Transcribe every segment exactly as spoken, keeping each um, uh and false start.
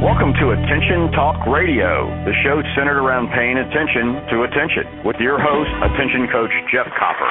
Welcome to Attention Talk Radio, the show centered around paying attention to attention, with your host, Attention Coach Jeff Copper.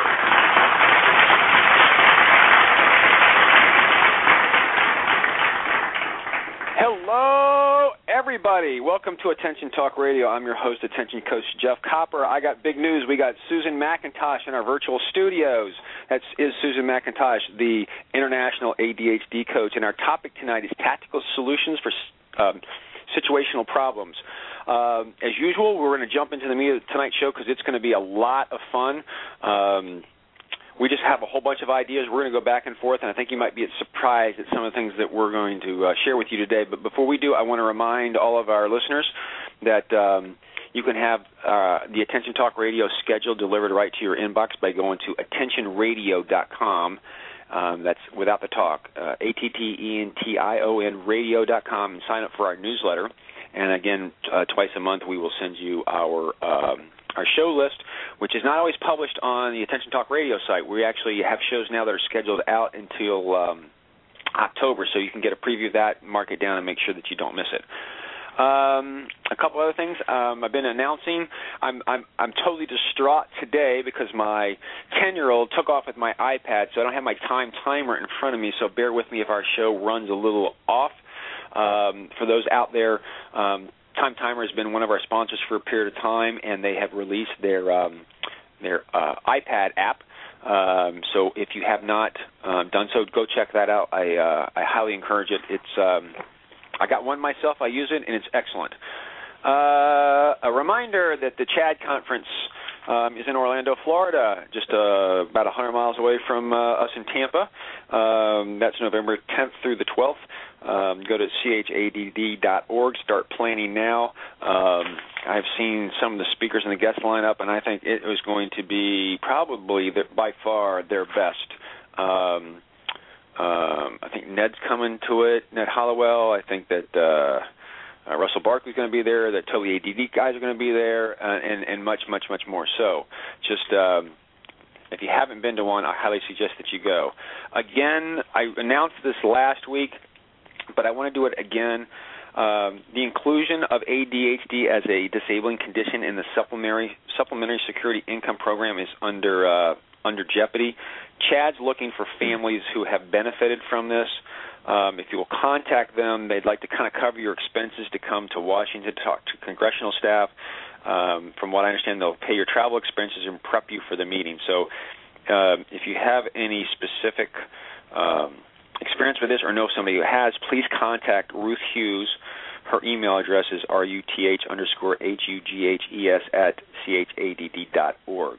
Hello, everybody. Welcome to Attention Talk Radio. I'm your host, Attention Coach Jeff Copper. I got big news. We got Susan McIntosh in our virtual studios. That is Susan McIntosh, the International A D H D coach. And our topic tonight is tactical solutions for Um, situational problems. Um, as usual, we're going to jump into the meat of tonight's show because it's going to be a lot of fun. Um, we just have a whole bunch of ideas. We're going to go back and forth, and I think you might be surprised at some of the things that we're going to uh, share with you today. But before we do, I want to remind all of our listeners that um, you can have uh, the Attention Talk Radio schedule delivered right to your inbox by going to attention radio dot com. Um, that's without the talk, uh, A T T E N T I O N radio dot com, and sign up for our newsletter. And again, uh, twice a month we will send you our um, our show list, which is not always published on the Attention Talk Radio site. We actually have shows now that are scheduled out until um, October, so you can get a preview of that, mark it down, and make sure that you don't miss it. Um, a couple other things um, I've been announcing. I'm, I'm I'm totally distraught today because my ten-year-old took off with my iPad, so I don't have my time timer in front of me, so bear with me if our show runs a little off. Um, for those out there, um, Time Timer has been one of our sponsors for a period of time, and they have released their, um, their uh, iPad app. Um, so if you have not uh, done so, go check that out. I, uh, I highly encourage it. It's... Um, I got one myself. I use it, and it's excellent. Uh, a reminder that the CHAD conference um, is in Orlando, Florida, just uh, about one hundred miles away from uh, us in Tampa. Um, that's November tenth through the twelfth. Um, go to C H A D D dot org. Start planning now. Um, I've seen some of the speakers and the guest lineup, and I think it was going to be probably the, by far their best. Um Um, I think Ned's coming to it, Ned Hollowell. I think that uh, uh, Russell Barkley's going to be there, that Totally A D D guys are going to be there, uh, and, and much, much, much more. So just um, if you haven't been to one, I highly suggest that you go. Again, I announced this last week, but I want to do it again. Um, the inclusion of A D H D as a disabling condition in the supplementary supplementary security income program is under uh, under jeopardy. CHAD's looking for families who have benefited from this. Um, if you will contact them, they'd like to kind of cover your expenses to come to Washington to talk to congressional staff. Um, from what I understand, they'll pay your travel expenses and prep you for the meeting. So um, if you have any specific um, experience with this or know somebody who has, please contact Ruth Hughes. Her email address is ruth underscore H-U-G-H-E-S at C H A D D dot org.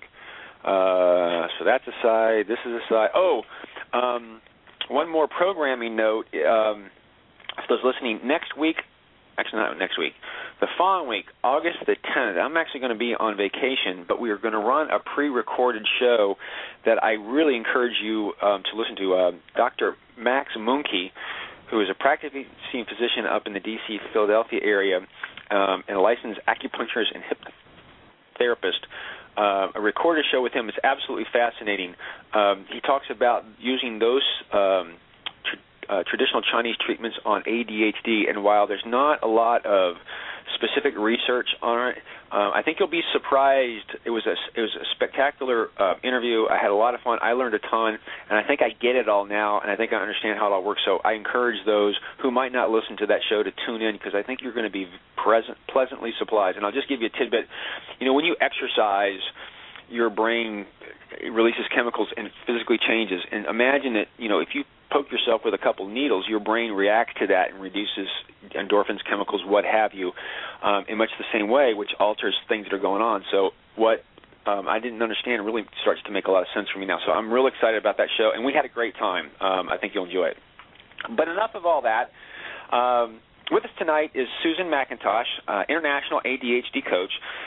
Uh, so that's aside. This is aside. Oh, um, one more programming note. Um, for those listening, next week, actually not next week, the following week, August the tenth, I'm actually going to be on vacation, but we are going to run a pre-recorded show that I really encourage you um, to listen to. Uh, Doctor Max Munke, who is a practicing physician up in the D C, Philadelphia area, um, and a licensed acupuncturist and hypnotherapist. Uh, a recorded show with him is absolutely fascinating. Um, he talks about using those um, tr- uh, traditional Chinese treatments on A D H D, and while there's not a lot of specific research on it, uh, I think you'll be surprised. It was a, it was a spectacular uh, interview. I had a lot of fun. I learned a ton, and I think I get it all now, and I think I understand how it all works. So I encourage those who might not listen to that show to tune in, because I think you're going to be present, pleasantly surprised. And I'll just give you a tidbit. You know, when you exercise, your brain releases chemicals and physically changes. And imagine that, you know, if you poke yourself with a couple needles, your brain reacts to that and reduces endorphins, chemicals, what have you, um, in much the same way, which alters things that are going on. So what um, I didn't understand really starts to make a lot of sense for me now. So I'm real excited about that show, and we had a great time. Um, I think you'll enjoy it. But enough of all that. Um, with us tonight is Susan McIntosh, uh, International A D H D coach.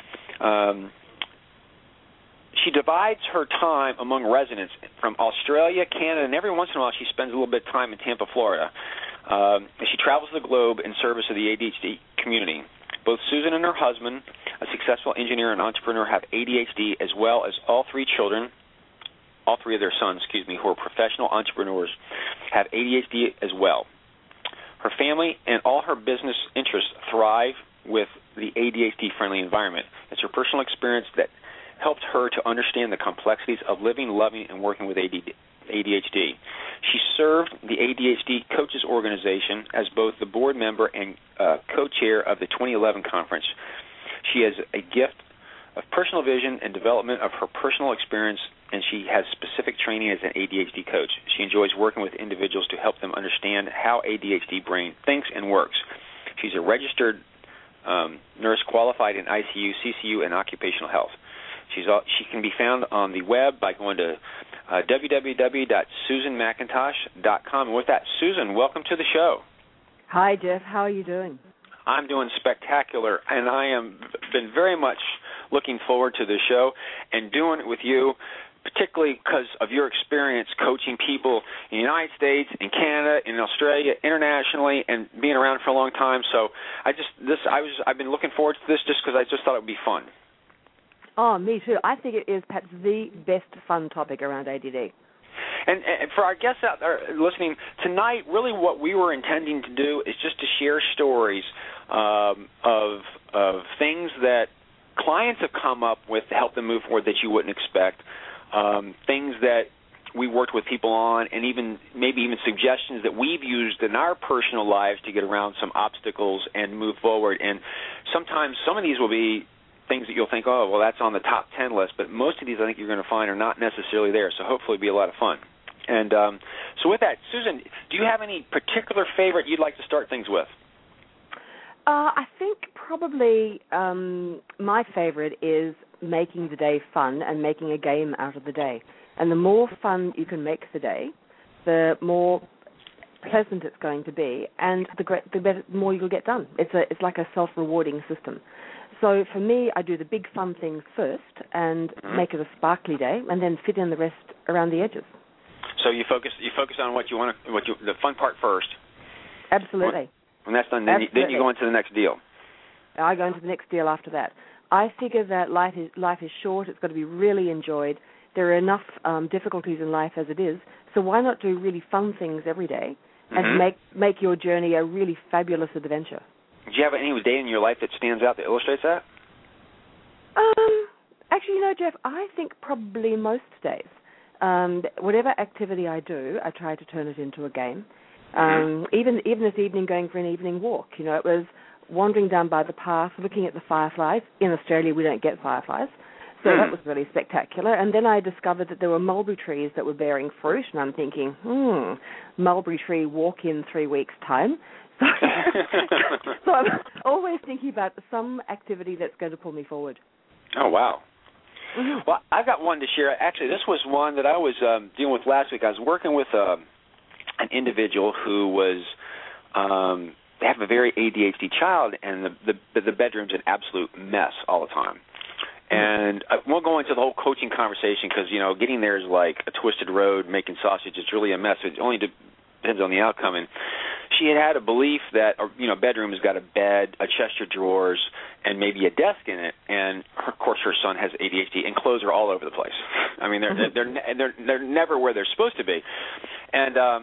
Um, She divides her time among residents from Australia, Canada, and every once in a while she spends a little bit of time in Tampa, Florida. Um, she travels the globe in service of the A D H D community. Both Susan and her husband, a successful engineer and entrepreneur, have A D H D, as well as all three children, all three of their sons, excuse me, who are professional entrepreneurs, have A D H D as well. Her family and all her business interests thrive with the A D H D-friendly environment. It's her personal experience that helped her to understand the complexities of living, loving, and working with A D H D. She served the A D H D Coaches Organization as both the board member and uh, co-chair of the twenty eleven conference. She has a gift of personal vision and development of her personal experience, and she has specific training as an A D H D coach. She enjoys working with individuals to help them understand how A D H D brain thinks and works. She's a registered um, nurse qualified in I C U, C C U, and occupational health. She's all, she can be found on the web by going to uh, w w w dot susan mcintosh dot com. And with that, Susan, welcome to the show. Hi, Jeff. How are you doing? I'm doing spectacular, and I am been very much looking forward to this show and doing it with you, particularly because of your experience coaching people in the United States, in Canada, in Australia, internationally, and being around for a long time. So I just this I was I've been looking forward to this just because I just thought it would be fun. Oh, me too. I think it is perhaps the best fun topic around A D D. And, and for our guests out there listening tonight, really what we were intending to do is just to share stories um, of of things that clients have come up with to help them move forward that you wouldn't expect, um, things that we worked with people on, and even maybe even suggestions that we've used in our personal lives to get around some obstacles and move forward. And sometimes some of these will be things that you'll think, oh, well, that's on the top ten list, but most of these I think you're going to find are not necessarily there, so hopefully it'll be a lot of fun. And um, so with that, Susan, do you have any particular favorite you'd like to start things with? Uh, I think probably um, my favorite is making the day fun and making a game out of the day. And the more fun you can make the day, the more pleasant it's going to be, and the, great, the better, more you'll get done. It's a, it's like a self-rewarding system. So for me, I do the big fun things first and mm-hmm. make it a sparkly day, and then fit in the rest around the edges. So you focus you focus on what you want to, what you the fun part first. Absolutely. When that's done, then you, then you go into the next deal. I go into the next deal after that. I figure that life is life is short. It's got to be really enjoyed. There are enough um, difficulties in life as it is. So why not do really fun things every day and mm-hmm. make make your journey a really fabulous adventure? Do you have any day in your life that stands out that illustrates that? Um, actually, you know, Jeff, I think probably most days. Um, whatever activity I do, I try to turn it into a game. Um, even even this evening, going for an evening walk, you know, it was wandering down by the path, looking at the fireflies. In Australia, we don't get fireflies, so mm. that was really spectacular. And then I discovered that there were mulberry trees that were bearing fruit, and I'm thinking, hmm, mulberry tree walk in three weeks' time. So, so I'm always thinking about some activity that's going to pull me forward. Oh, wow. Mm-hmm. Well, I've got one to share. Actually, this was one that I was um, dealing with last week. I was working with uh, an individual who was um, they have a very A D H D child, and the, the, the bedroom's an absolute mess all the time. And I won't go into the whole coaching conversation because, you know, getting there is like a twisted road. Making sausage is really a mess. It only depends on the outcome. And she had had a belief that, you know, bedroom has got a bed, a chest of drawers, and maybe a desk in it. And her, of course, her son has A D H D, and clothes are all over the place. I mean, they're they're they're they're never where they're supposed to be. And um,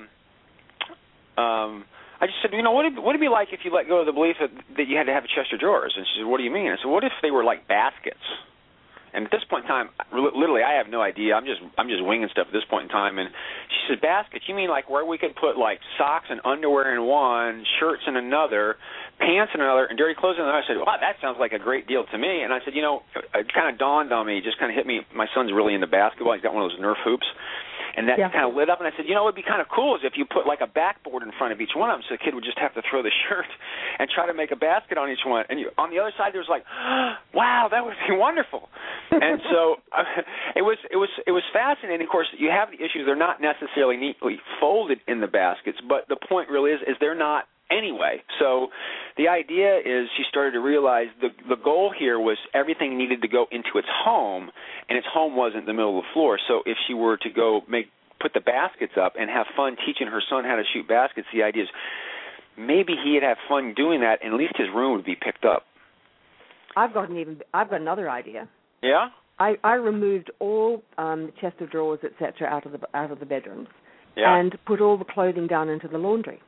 um, I just said, you know, what would what would it be like if you let go of the belief that, that you had to have a chest of drawers? And she said, what do you mean? I said, what if they were like baskets? And at this point in time, literally, I have no idea. I'm just I'm just winging stuff at this point in time. And she said, baskets? You mean like where we could put like socks and underwear in one, shirts in another, pants in another, and dirty clothes in another? I said, wow, that sounds like a great deal to me. And I said, you know, it kind of dawned on me, just kind of hit me. My son's really into basketball. He's got one of those Nerf hoops. And that yeah. kind of lit up, and I said, you know, what would be kind of cool is if you put like a backboard in front of each one of them, so the kid would just have to throw the shirt and try to make a basket on each one. And you, on the other side, there was like, oh, wow, that would be wonderful. And so uh, it was it was it was fascinating. Of course, you have the issues; they're not necessarily neatly folded in the baskets, but the point really is is they're not anyway. So the idea is she started to realize the the goal here was everything needed to go into its home, and its home wasn't the middle of the floor. So if she were to go make put the baskets up and have fun teaching her son how to shoot baskets, the idea is maybe he'd have fun doing that, and at least his room would be picked up. I've got an even I've got another idea. Yeah? I, I removed all um, chest of drawers, et cetera, out of the out of the bedrooms, yeah. and put all the clothing down into the laundry.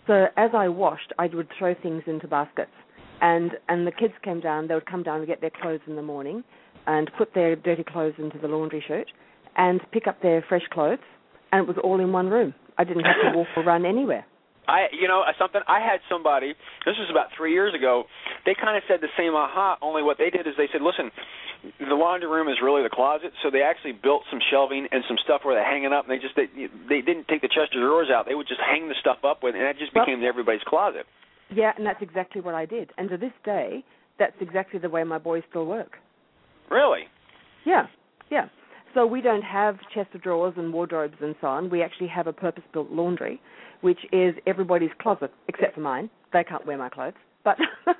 So as I washed, I would throw things into baskets. And and the kids came down, they would come down and get their clothes in the morning and put their dirty clothes into the laundry chute and pick up their fresh clothes, and it was all in one room. I didn't have to walk or run anywhere. I, you know, something. I had somebody. This was about three years ago. They kind of said the same aha. Only what they did is they said, "Listen, the laundry room is really the closet." So they actually built some shelving and some stuff where they hang it up. And they just they, they didn't take the chest of drawers out. They would just hang the stuff up with, and that just became well, everybody's closet. Yeah, and that's exactly what I did. And to this day, that's exactly the way my boys still work. Really? Yeah, yeah. So we don't have chest of drawers and wardrobes and so on. We actually have a purpose-built laundry, which is everybody's closet, except for mine. They can't wear my clothes. But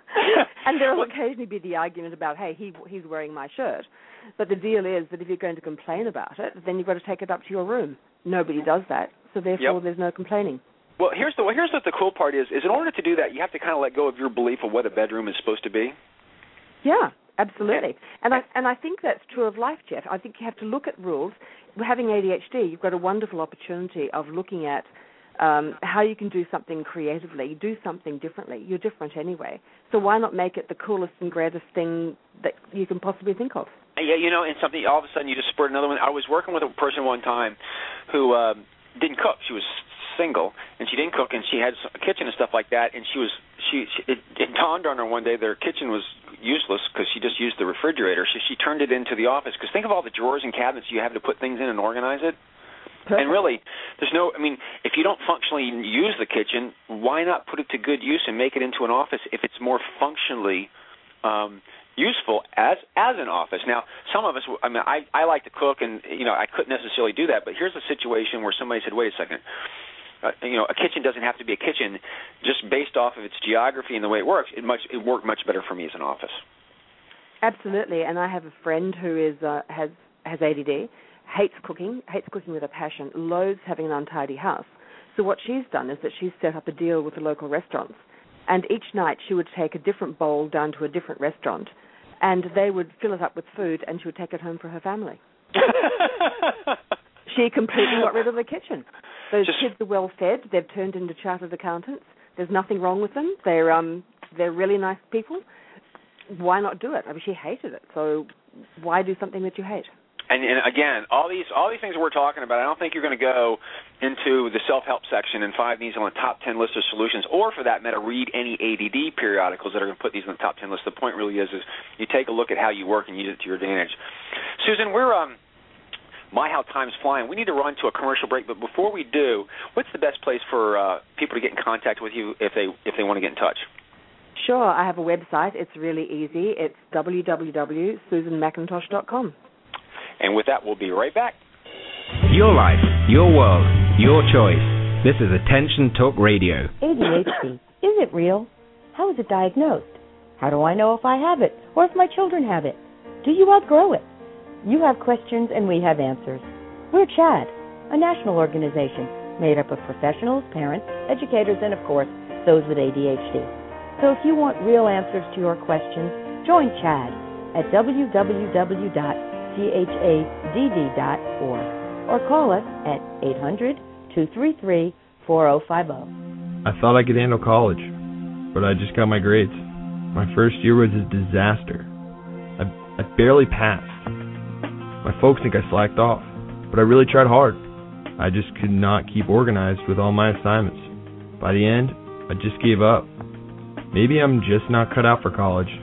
and there will occasionally be the argument about, hey, he he's wearing my shirt. But the deal is that if you're going to complain about it, then you've got to take it up to your room. Nobody does that, so therefore yep. there's no complaining. Well, here's the well, here's what the cool part is, is in order to do that, you have to kind of let go of your belief of what a bedroom is supposed to be. Yeah, absolutely. And I and I think that's true of life, Jeff. I think you have to look at rules. Having A D H D, you've got a wonderful opportunity of looking at um, how you can do something creatively, do something differently. You're different anyway. So why not make it the coolest and greatest thing that you can possibly think of? Yeah, you know, and something, all of a sudden you just spurred another one. I was working with a person one time who uh, didn't cook. She was single, and she didn't cook, and she had a kitchen and stuff like that, and she was, she, she it, it dawned on her one day their kitchen was useless because she just used the refrigerator, so she turned it into the office, because think of all the drawers and cabinets you have to put things in and organize it. Perfect. And really, there's no, I mean, if you don't functionally use the kitchen, why not put it to good use and make it into an office if it's more functionally um, useful as as an office? Now, some of us, I mean, I, I like to cook, and, you know, I couldn't necessarily do that, but here's a situation where somebody said, wait a second, Uh, you know, a kitchen doesn't have to be a kitchen just based off of its geography and the way it works. It much it worked much better for me as an office. Absolutely, and I have a friend who is uh, has has A D D, hates cooking, hates cooking with a passion, loathes having an untidy house. So what she's done is that she's set up a deal with the local restaurants, and each night she would take a different bowl down to a different restaurant, and they would fill it up with food, and she would take it home for her family. She completely got rid of the kitchen. Those Just, kids are well fed. They've turned into chartered accountants. There's nothing wrong with them. They're um they're really nice people. Why not do it? I mean, she hated it. So why do something that you hate? And, and again, all these all these things we're talking about, I don't think you're going to go into the self-help section and find these on the top ten list of solutions, or for that matter, read any A D D periodicals that are going to put these on the top ten list. The point really is, is you take a look at how you work and use it to your advantage. Susan, we're um. My, how time's flying. We need to run to a commercial break, but before we do, what's the best place for uh, people to get in contact with you if they if they want to get in touch? Sure. I have a website. It's really easy. It's w w w dot susan mcintosh dot com. And with that, we'll be right back. Your life, your world, your choice. This is Attention Talk Radio. A D H D. Is it real? How is it diagnosed? How do I know if I have it or if my children have it? Do you outgrow it? You have questions and we have answers. We're CHADD, a national organization made up of professionals, parents, educators, and, of course, those with A D H D. So if you want real answers to your questions, join CHADD at w w w dot c h a d d dot org or call us at eight hundred, two three three, four zero five zero. I thought I could handle college, but I just got my grades. My first year was a disaster. I, I barely passed. My folks think I slacked off, but I really tried hard. I just could not keep organized with all my assignments. By the end, I just gave up. Maybe I'm just not cut out for college.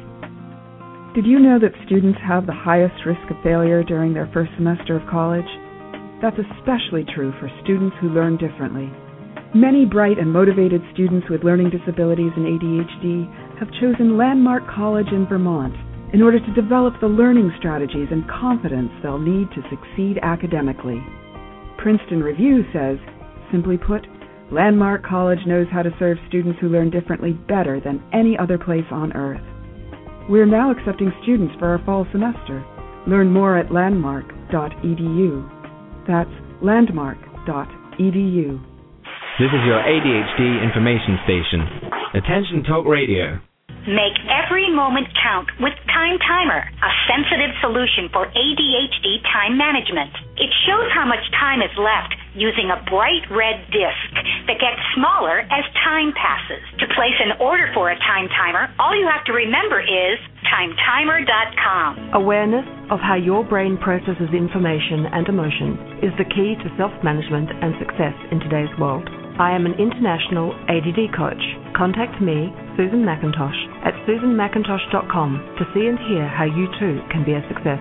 Did you know that students have the highest risk of failure during their first semester of college? That's especially true for students who learn differently. Many bright and motivated students with learning disabilities and A D H D have chosen Landmark College in Vermont in order to develop the learning strategies and confidence they'll need to succeed academically. Princeton Review says, simply put, Landmark College knows how to serve students who learn differently better than any other place on earth. We're now accepting students for our fall semester. Learn more at landmark dot e d u. That's landmark dot e d u. This is your A D H D information station. Attention Talk Radio. Make every moment count with Time Timer, a sensitive solution for A D H D time management. It shows how much time is left using a bright red disc that gets smaller as time passes. To place an order for a Time Timer, all you have to remember is time timer dot com. Awareness of how your brain processes information and emotion is the key to self-management and success in today's world. I am an international A D D coach. Contact me, Susan McIntosh, at susan mackintosh dot com to see and hear how you too can be a success.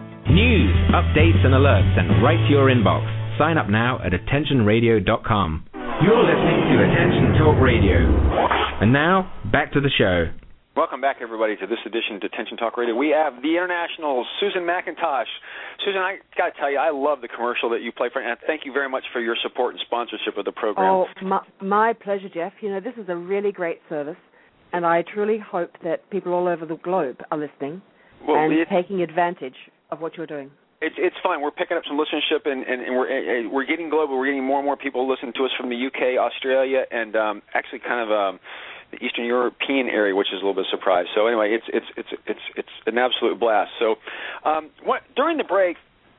News, updates and alerts sent right to your inbox. Sign up now at attention radio dot com. You're listening to Attention Talk Radio. And now, back to the show. Welcome back, everybody, to this edition of Attention Talk Radio. We have the international Susan McIntosh. Susan, I got to tell you, I love the commercial that you play for, and thank you very much for your support and sponsorship of the program. Oh, my, my pleasure, Jeff. You know, this is a really great service, and I truly hope that people all over the globe are listening well, and it, taking advantage of what you're doing. It's it's fun. We're picking up some listenership, and, and, and we're we're getting global. We're getting more and more people listening to us from the U K, Australia, and um, actually kind of um, the Eastern European area, which is a little bit of a surprise. So anyway, it's it's it's it's it's an absolute blast. So um, what, during the break,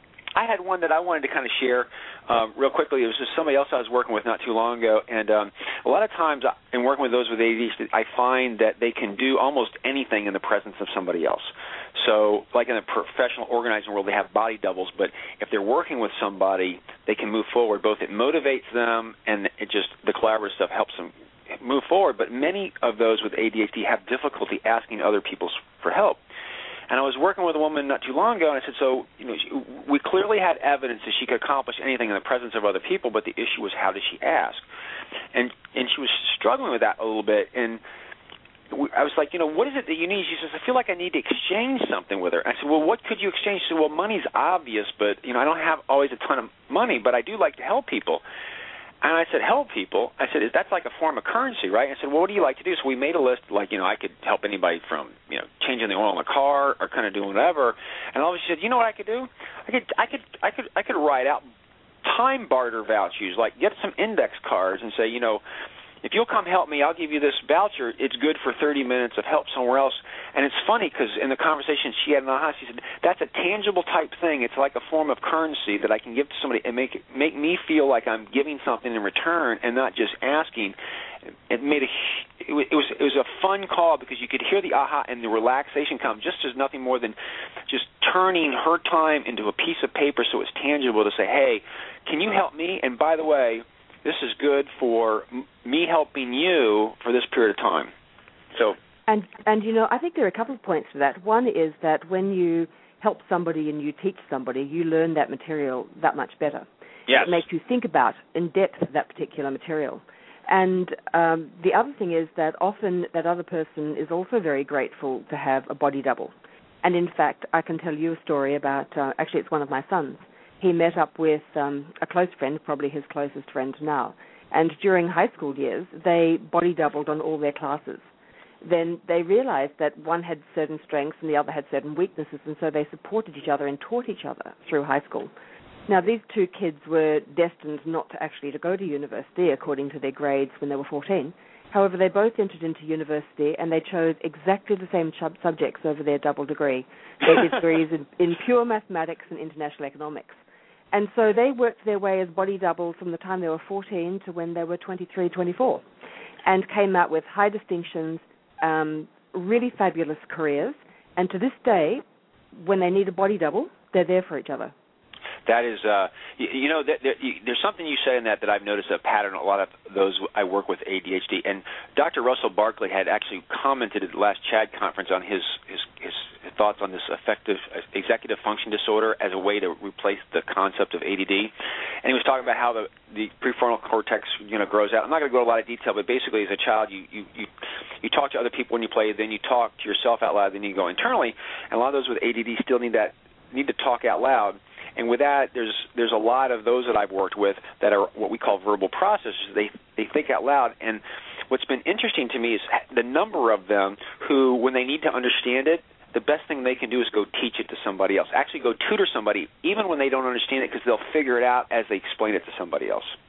I had one that I wanted to kind of share um, real quickly. It was just somebody else I was working with not too long ago, and um, a lot of times in working with those with A D H D, I find that they can do almost anything in the presence of somebody else. So like in the professional organizing world, they have body doubles, but if they're working with somebody, they can move forward. Both it motivates them and it just the collaborative stuff helps them move forward. But many of those with A D H D have difficulty asking other people for help. And I was working with a woman not too long ago, and I said, so, you know, she, we clearly had evidence that she could accomplish anything in the presence of other people, but the issue was how does she ask? And and she was struggling with that a little bit, and we, I was like, you know, what is it that you need? She says, I feel like I need to exchange something with her. I said, well, what could you exchange? She said, well, money's obvious, but, you know, I don't have always a ton of money, but I do like to help people. And I said, help people? I said, that's like a form of currency, right? I said, well, what do you like to do? So we made a list, like, you know, I could help anybody from, you know, changing the oil in the car or kind of doing whatever. And all of a sudden, she said, you know what I could do? I could, I could, I could, I could write out time barter vouchers, like get some index cards and say, you know, if you'll come help me, I'll give you this voucher. It's good for thirty minutes of help somewhere else. And it's funny because in the conversation she had in the house, she said, that's a tangible type thing. It's like a form of currency that I can give to somebody and make make me feel like I'm giving something in return and not just asking. It made a it was it was, it was a fun call because you could hear the aha and the relaxation come just as nothing more than just turning her time into a piece of paper so it's tangible to say, hey, can you help me? And by the way, this is good for me helping you for this period of time. So, and and you know, I think there are a couple of points to that. One is that when you help somebody and you teach somebody, you learn that material that much better. Yes. It makes you think about in depth that particular material. And um, the other thing is that often that other person is also very grateful to have a body double. And in fact, I can tell you a story about, uh, actually it's one of my sons. He met up with um, a close friend, probably his closest friend now, and during high school years, they body doubled on all their classes. Then they realized that one had certain strengths and the other had certain weaknesses, and so they supported each other and taught each other through high school. Now, these two kids were destined not to actually to go to university according to their grades when they were fourteen. However, they both entered into university and they chose exactly the same sub- subjects over their double degree. They did degrees in, in pure mathematics and international economics. And so they worked their way as body doubles from the time they were fourteen to when they were twenty-three, twenty-four, and came out with high distinctions, um, really fabulous careers. And to this day, when they need a body double, they're there for each other. That is, uh, you, you know, there, there's something you say in that that I've noticed a pattern. A lot of those I work with A D H D, and Doctor Russell Barkley had actually commented at the last CHAD conference on his his, his thoughts on this affective executive function disorder as a way to replace the concept of A D D. And he was talking about how the the prefrontal cortex, you know, grows out. I'm not going to go into a lot of detail, but basically, as a child, you you you you talk to other people when you play, then you talk to yourself out loud, then you go internally. And a lot of those with A D D still need that need to talk out loud. And with that, there's there's a lot of those that I've worked with that are what we call verbal processors. They they think out loud. And what's been interesting to me is the number of them who, when they need to understand it, the best thing they can do is go teach it to somebody else. Actually go tutor somebody, even when they don't understand it, because they'll figure it out as they explain it to somebody else.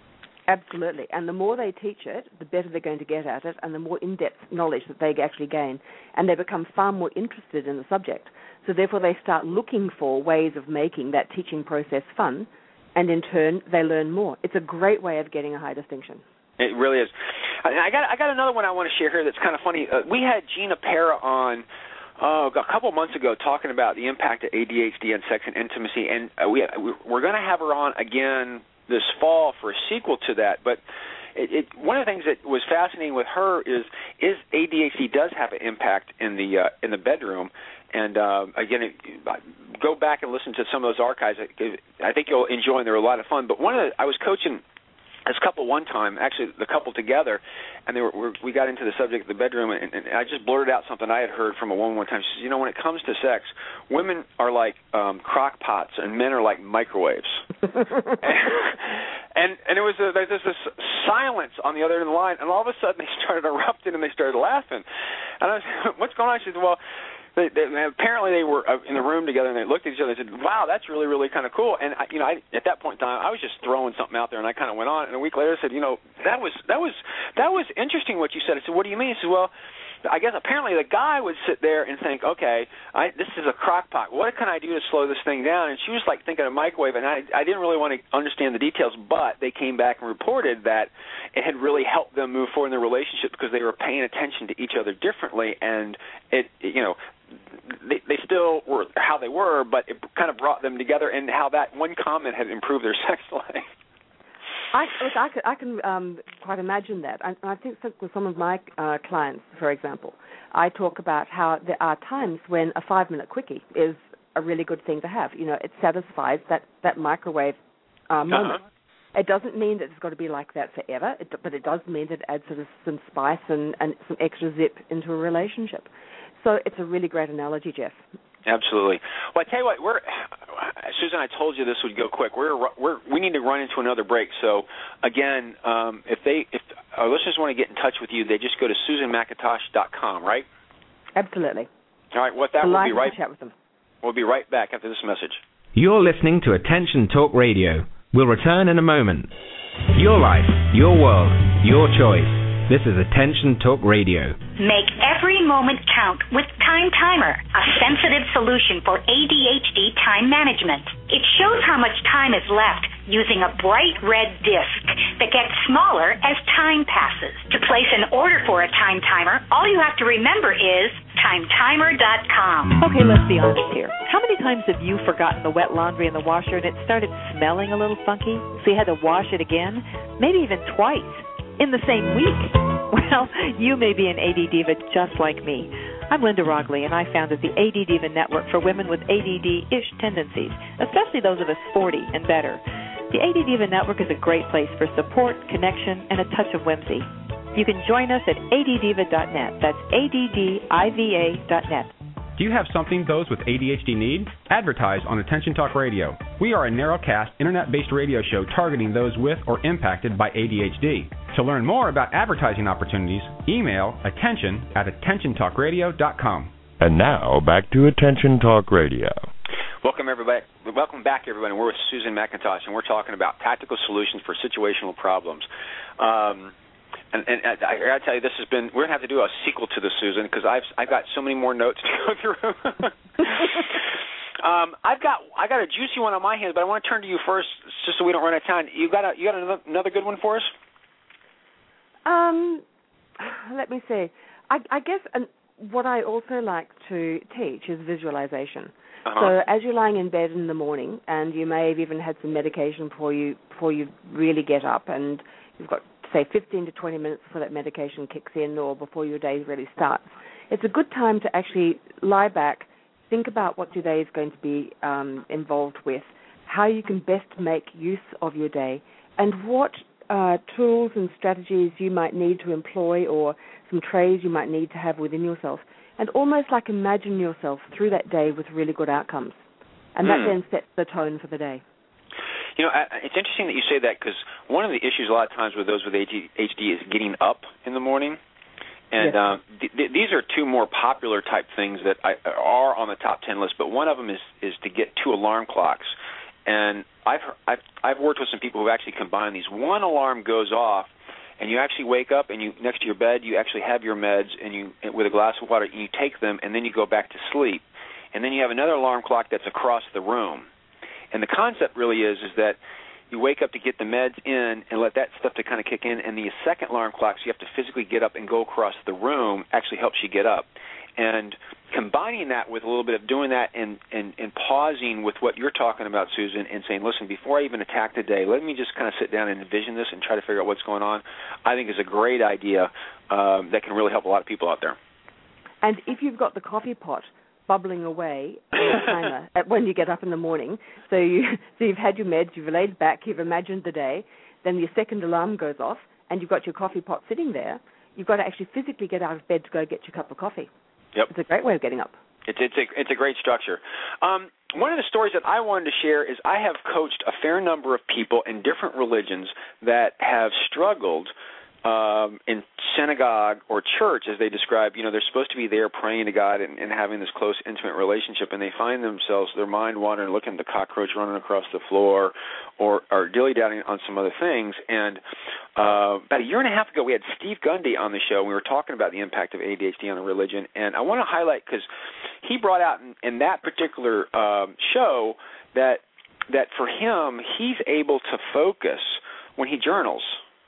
Absolutely. And the more they teach it, the better they're going to get at it, and the more in-depth knowledge that they actually gain. And they become far more interested in the subject. So therefore they start looking for ways of making that teaching process fun, and in turn they learn more. It's a great way of getting a high distinction. It really is. I got I got another one I want to share here that's kind of funny. Uh, we had Gina Para on oh, a couple months ago talking about the impact of A D H D on sex and intimacy, and uh, we we're going to have her on again this fall for a sequel to that. But it, it, one of the things that was fascinating with her is is A D H D does have an impact in the uh, in the bedroom. And uh, again, it, go back and listen to some of those archives. I think you'll enjoy, and they're a lot of fun. But one of the, I was coaching this couple one time, actually the couple together, and they were, were we got into the subject of the bedroom, and, and I just blurted out something I had heard from a woman one time. She says, you know, when it comes to sex, women are like um, crock pots, and men are like microwaves. and, and and it was a, there's this silence on the other end of the line, and all of a sudden they started erupting and they started laughing. And I was, what's going on? She said, well, They, they, apparently they were in the room together, and they looked at each other and said, wow, that's really, really kind of cool. And, I, you know, I, at that point in time, I was just throwing something out there, and I kind of went on. And a week later I said, you know, that was that was, that was interesting what you said. I said, what do you mean? He said, well, I guess apparently the guy would sit there and think, okay, I, this is a crock pot. What can I do to slow this thing down? And she was like thinking of microwave, and I, I didn't really want to understand the details, but they came back and reported that it had really helped them move forward in their relationship because they were paying attention to each other differently, and it, it you know, They, they still were how they were, but it kind of brought them together, and how that one comment had improved their sex life. I, look, I can, I can um, quite imagine that. I, I think with some of my uh, clients, for example, I talk about how there are times when a five-minute quickie is a really good thing to have. You know, it satisfies that, that microwave uh, moment. Uh-huh. It doesn't mean that it's got to be like that forever, it, but it does mean that it adds sort of some spice and, and some extra zip into a relationship. So it's a really great analogy, Jeff. Absolutely. Well, I tell you what, we're Susan. I told you this would go quick. We're we're we need to run into another break. So again, um, if they if our listeners want to get in touch with you, they just go to susan mcintosh dot com, right? Absolutely. All right. What that will be right. Chat with them. We'll be right back after this message. You're listening to Attention Talk Radio. We'll return in a moment. Your life, your world, your choice. This is Attention Talk Radio. Make every moment count with Time Timer, a sensitive solution for A D H D time management. It shows how much time is left using a bright red disc that gets smaller as time passes. To place an order for a Time Timer, all you have to remember is time timer dot com. Okay, let's be honest here. How many times have you forgotten the wet laundry in the washer and it started smelling a little funky, so you had to wash it again, maybe even twice? In the same week? Well, you may be an A D diva just like me. I'm Linda Rogley, and I founded the A D Diva Network for women with A D D-ish tendencies, especially those of us forty and better. The A D Diva Network is a great place for support, connection, and a touch of whimsy. You can join us at A D diva dot net. That's A D D I V A dot net. Do you have something those with A D H D need? Advertise on Attention Talk Radio. We are a narrowcast, internet-based radio show targeting those with or impacted by A D H D. To learn more about advertising opportunities, email attention at attention talk radio dot com. And now, back to Attention Talk Radio. Welcome, everybody. Welcome back, everybody. We're with Susan McIntosh, and we're talking about tactical solutions for situational problems. Um, And, and I, I got to tell you, this has been. We're gonna have to do a sequel to this, Susan, because I've I've got so many more notes to go through. um, I've got I got a juicy one on my hands, but I want to turn to you first, just so we don't run out of time. You got a you got another, another good one for us? Um, let me see. I, I guess um, what I also like to teach is visualization. Uh-huh. So as you're lying in bed in the morning, and you may have even had some medication before you before you really get up, and you've got, say, fifteen to twenty minutes before that medication kicks in or before your day really starts, it's a good time to actually lie back, think about what your day is going to be um, involved with, how you can best make use of your day, and what uh, tools and strategies you might need to employ, or some trays you might need to have within yourself, and almost like imagine yourself through that day with really good outcomes. And that mm. then sets the tone for the day. You know, it's interesting that you say that, because one of the issues a lot of times with those with A D H D is getting up in the morning. And yes. uh, th- th- these are two more popular type things that I, are on the top ten list, but one of them is, is to get two alarm clocks. And I've I've I've worked with some people who actually combine these. One alarm goes off, and you actually wake up, and you next to your bed, you actually have your meds, and you with a glass of water, and you take them, and then you go back to sleep. And then you have another alarm clock that's across the room. And the concept really is is that you wake up to get the meds in and let that stuff to kind of kick in, and the second alarm clock, so you have to physically get up and go across the room, actually helps you get up. And combining that with a little bit of doing that and, and, and pausing with what you're talking about, Susan, and saying, listen, before I even attack the day, let me just kind of sit down and envision this and try to figure out what's going on, I think is a great idea um, that can really help a lot of people out there. And if you've got the coffee pot bubbling away on the timer at when you get up in the morning, so, you, so you've had your meds, you've laid back, you've imagined the day, then your second alarm goes off, and you've got your coffee pot sitting there, you've got to actually physically get out of bed to go get your cup of coffee. Yep. It's a great way of getting up. It's it's a, it's a great structure. Um, one of the stories that I wanted to share is I have coached a fair number of people in different religions that have struggled um, in synagogue or church, as they describe. You know, they're supposed to be there praying to God and, and having this close, intimate relationship, and they find themselves, their mind wandering, looking at the cockroach running across the floor, or, or dilly-dallying on some other things. And uh, about a year and a half ago, we had Steve Gundy on the show, and we were talking about the impact of A D H D on a religion. And I want to highlight, because he brought out in, in that particular um, show that that for him, he's able to focus when he journals.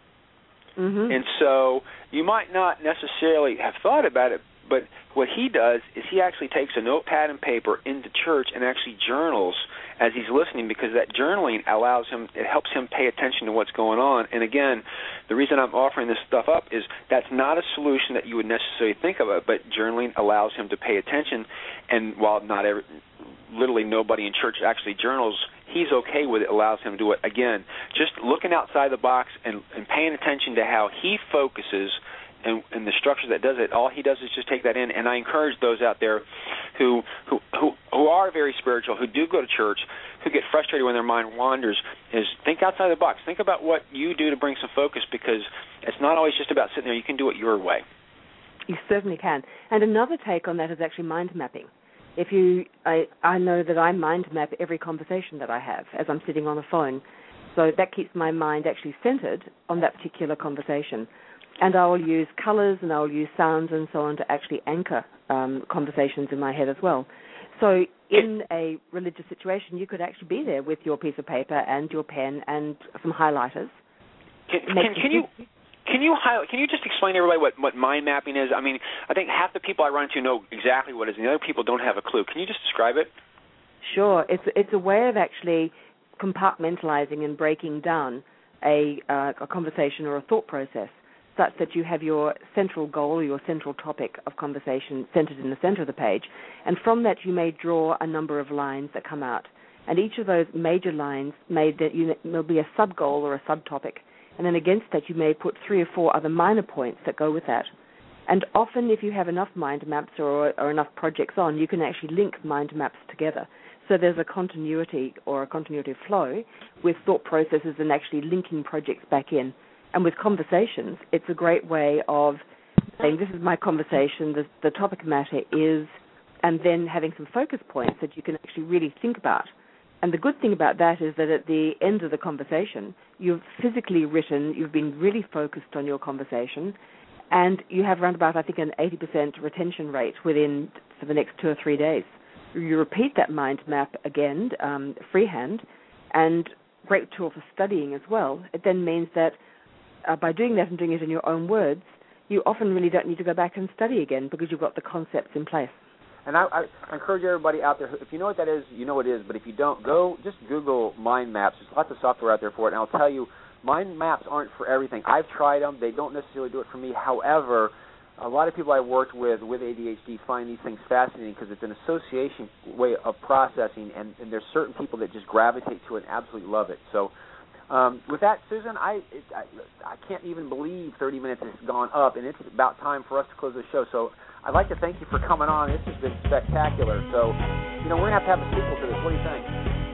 Mm-hmm. And so you might not necessarily have thought about it, but what he does is he actually takes a notepad and paper into church and actually journals as he's listening, because that journaling allows him, it helps him pay attention to what's going on. And again, the reason I'm offering this stuff up is that's not a solution that you would necessarily think of it, but journaling allows him to pay attention. And while not every, literally nobody in church actually journals, he's okay with it, allows him to do it. Again, just looking outside the box and, and paying attention to how he focuses and, and the structure that does it. All he does is just take that in. And I encourage those out there who, who who who are very spiritual, who do go to church, who get frustrated when their mind wanders, is think outside the box. Think about what you do to bring some focus, because it's not always just about sitting there. You can do it your way. You certainly can. And another take on that is actually mind mapping. If you, I, I know that I mind map every conversation that I have as I'm sitting on the phone, so that keeps my mind actually centered on that particular conversation. And I will use colors and I will use sounds and so on to actually anchor um, conversations in my head as well. So in a religious situation, you could actually be there with your piece of paper and your pen and some highlighters. Can, can, can you... Can you highlight, can you just explain to everybody what, what mind mapping is? I mean, I think half the people I run into know exactly what it is, and the other people don't have a clue. Can you just describe it? Sure. It's it's a way of actually compartmentalizing and breaking down a, uh, a conversation or a thought process, such that you have your central goal or your central topic of conversation centered in the center of the page, and from that you may draw a number of lines that come out. And each of those major lines may will be a sub-goal or a subtopic. And then against that, you may put three or four other minor points that go with that. And often, if you have enough mind maps or, or enough projects on, you can actually link mind maps together. So there's a continuity or a continuity flow with thought processes and actually linking projects back in. And with conversations, it's a great way of saying, this is my conversation, the, the topic matter is, and then having some focus points that you can actually really think about. And the good thing about that is that at the end of the conversation, you've physically written, you've been really focused on your conversation, and you have around about, I think, an eighty percent retention rate within for the next two or three days. You repeat that mind map again, um, freehand, and great tool for studying as well. It then means that uh, by doing that and doing it in your own words, you often really don't need to go back and study again because you've got the concepts in place. And I, I encourage everybody out there, if you know what that is, you know what it is. But if you don't, go just Google mind maps. There's lots of software out there for it. And I'll tell you, mind maps aren't for everything. I've tried them. They don't necessarily do it for me. However, a lot of people I've worked with with A D H D find these things fascinating because it's an association way of processing, and, and there's certain people that just gravitate to it and absolutely love it. So um, with that, Susan, I, it, I I can't even believe thirty minutes has gone up, and it's about time for us to close the show. So I'd like to thank you for coming on. This has been spectacular. So, you know, we're going to have to have a sequel to this. What do you think?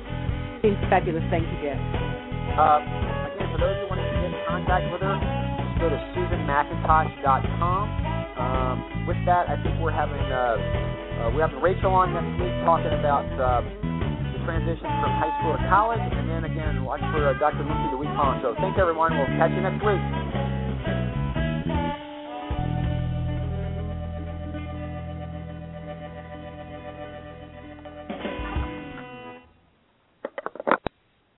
It's fabulous. Thank you, Jeff. Uh, again, for those who want to get in contact with her, just go to susan mackintosh dot com. Um, with that, I think we're having uh, uh, we're having Rachel on next week talking about uh, the transitions from high school to college, and then again, watch for uh, Doctor Mookie the week following. So thanks, everyone. We'll catch you next week.